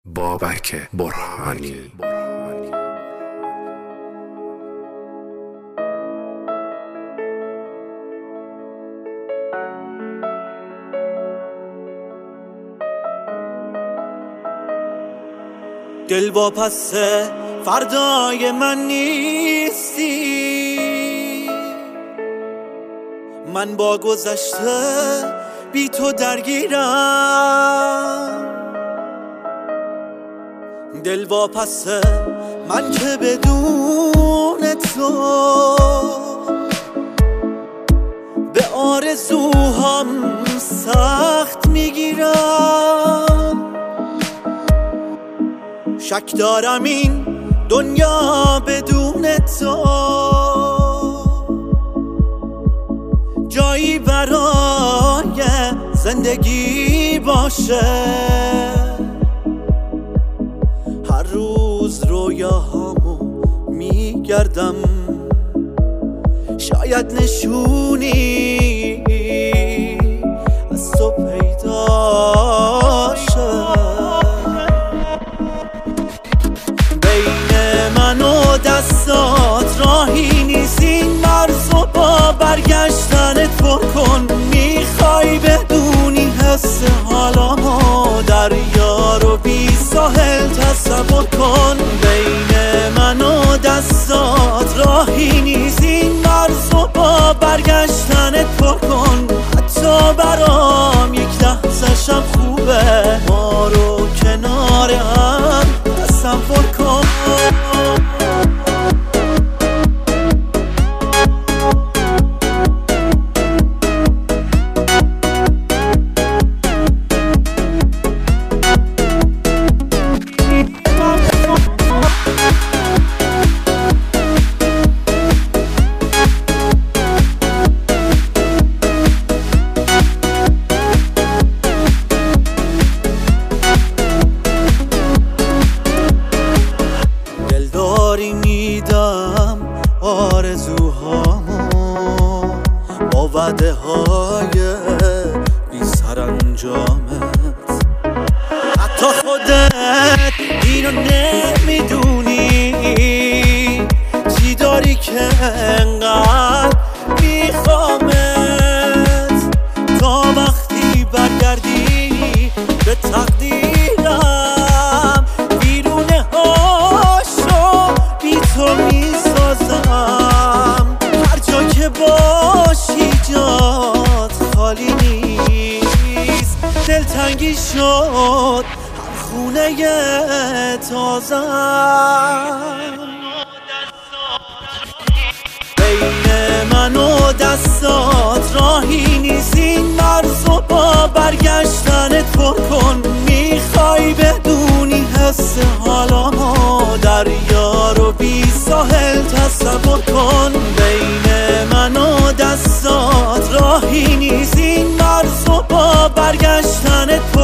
بابک برهانی. دل واپس فردای من نیستی، من با گذشته بی تو درگیرم. دل واپس من که بدون تو به آرزوهام سخت میگیرم. شک دارم این دنیا بدون تو جایی برای زندگی باشه. هر روز رویاهامو میگردم، شاید نشونی از تو پیدا شه. من و دستات راهی نیست، این مرزو با برگشتنت پر کن. میخوای بدونی حس حالامو، دریا رو بی ساحل تصور کن. بین من و دستات راهی نیست، این مرزو با برگشتنت پر کن. حتی برام یک لحظه‌شم خوبه، ما رو کنار هم تصور کن. میدم آرزوهامو با وعده های بی سرانجامت. حتی خودت اینو نمیدونی، چی داری که انقدر میخوامت. تا وقتی برگردی به تقدیرم، بیرونه هاشو بی تو میسازم. هر جا که باشی جات خالی نیست، دلتنگی شد هر خونه تازم. بین من و دستات راهی نیست، این مرزو با برگشتنت پر کن. میخوای بدونی حس حالامو، دریا رو بی ساحل تصور کن. بین من و دستات راهی نیست، این مرزو با برگشتنت پر کن.